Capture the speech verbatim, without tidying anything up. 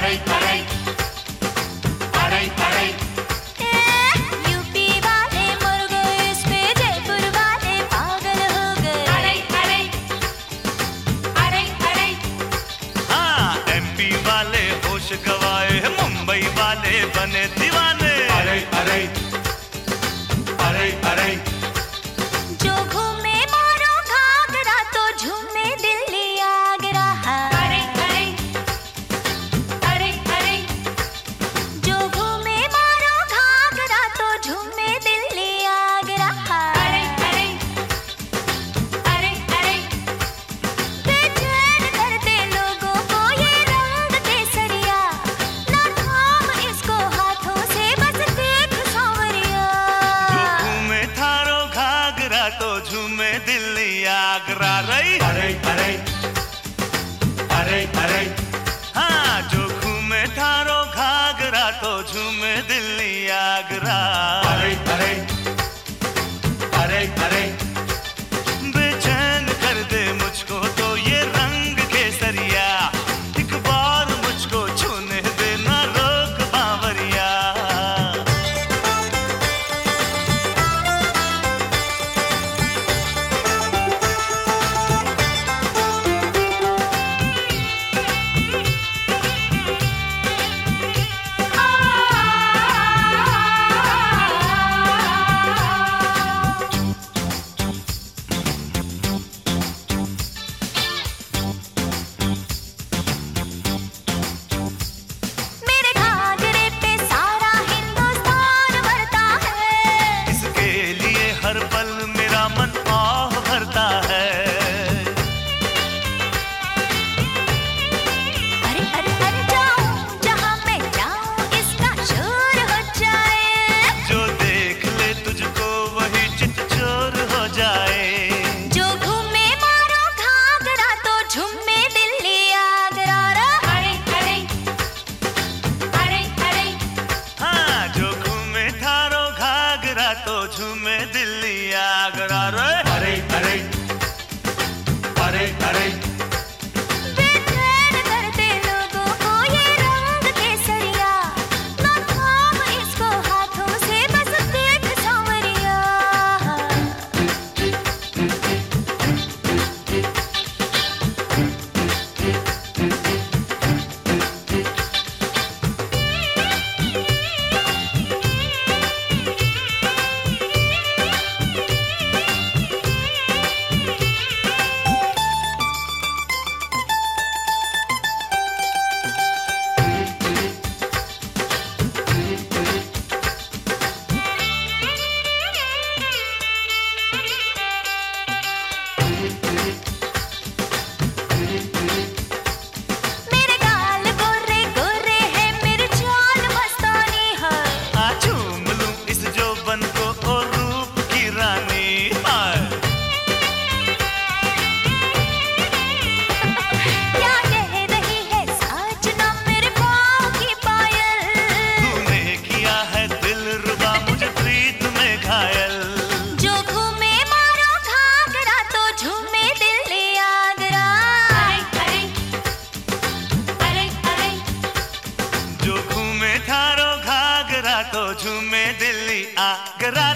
अरे अरे अरे अरे यूपी वाले मर गए, इस पे जयपुर वाले पागल हो गए। अरे अरे अरे अरे हाँ, एमपी वाले होश गवाए, मुंबई वाले बने दीवाने। अरे अरे अरे अरे जो घूमे मारो घाघरा तो झूमे दिल्ली आगरा। अरे अरे अरे अरे जो घूमे मारो घाघरा तो झूमे दिल्ली आगरा। अरे अरे अरे अरे बेचैन करते लोगों को ये रंग केसरिया, ना थाम इसको हाथों से बस देख सांवरिया। जो घूमे थारो घाघरा तो झूमे दिल्ली आगरा रही। अरे अरे अरे अरे हाँ, जो घूमे थारो घाघरा तो झूमे दिल्ली आगरा। अरे अरे अरे अरे बेचैन कर दे मुझको तो ये रंग केसरिया, एक बार मुझको छूने देना रोक बावरिया। मेरे घाघरे पे सारा हिंदुस्तान मरता है। इसके लिए हर पल मेरा मन आह भरता है। अरे अरे अरे जाऊं जहां मैं जाऊं इसका शोर हो जाए। जो देख ले तुझको वही चित चोर हो जाए। जो घूमे मारो घाघरा तो झूमे दिल्ली आगरा। अरे अरे अरे अरे हाँ, जो घूमे थारो घाघरा तो झूमे दिल्ली आगरा रे। अरे अरे अरे अरे बेचैन करते लोगों को ये रंग केसरिया, ना थाम इसको हाथों से बस देख सांवरिया। मेरे गाल गोरे गोरे हैं, मेरी चाल मस्तानी है। आ चूम लूं इस जोबन को ओ रूप की रानी। हाय, क्या कह रही है सच ना मेरे पाँव की पायल। तूने किया है दिल रुबा मुझे प्रीत में घायल। जो घूमे मारो घाघरा तो झूमे दिल्ली आगरा। अरे अरे अरे जो घूमे थारो घाघरा तो झूमे दिल्ली आगरा